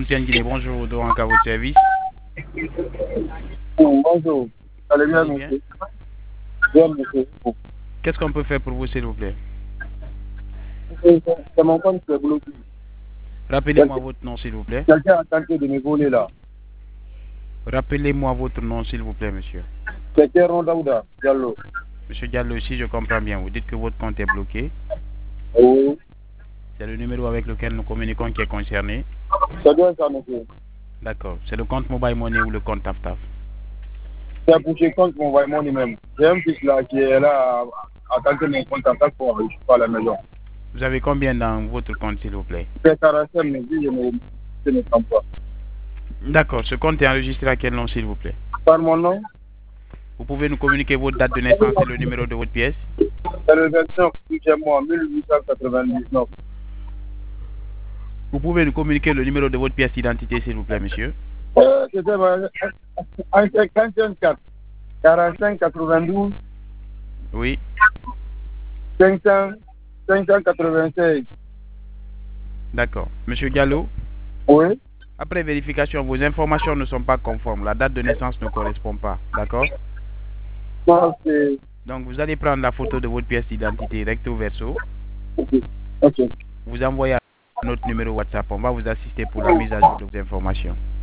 MTN Guinée, bonjour, donc à votre service. Bonjour. Allez bien, Allez bien. monsieur. Bien, monsieur. Qu'est-ce qu'on peut faire pour vous, s'il vous plaît? C'est mon compte qui est bloqué. Rappelez-moi votre nom, s'il vous plaît. Quelqu'un a tenté de me voler là. Rappelez-moi votre nom, s'il vous plaît, monsieur. C'était Rondaouda, Diallo. Monsieur Diallo, si je comprends bien, vous dites que votre compte est bloqué. Oui. C'est le numéro avec lequel nous communiquons qui est concerné. Ça doit être ça, monsieur. D'accord. C'est le compte Mobile Money ou le compte TAF-TAF? C'est pour ce compte mon voyage lui-même. J'ai un fils là qui est là à tenter mon compte à chaque fois. Je suis pas à la maison. Vous avez combien dans votre compte, s'il vous plaît? C'est 45 mais je ne sens pas. D'accord. Ce compte est enregistré à quel nom, s'il vous plaît? Par mon nom, Vous pouvez nous communiquer votre date de naissance et le numéro de votre pièce? c'est le 29 mois 1899. Vous pouvez nous communiquer le numéro de votre pièce d'identité, s'il vous plaît, monsieur? C'était un 54 45 92 Oui. 500 596. D'accord. Monsieur Diallo, Oui. après vérification, vos informations ne sont pas conformes. La date de naissance ne correspond pas. D'accord? Non, c'est... Donc, vous allez prendre la photo de votre pièce d'identité recto verso. Ok. Ok. Vous envoyez à notre numéro WhatsApp. On va vous assister pour la mise à jour de vos informations.